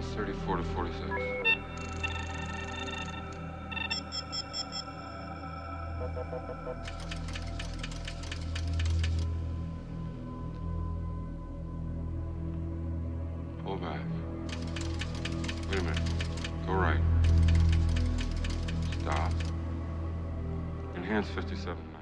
Enhance 34 to 46. Pull back. Wait a minute. Go right. Stop. Enhance 57.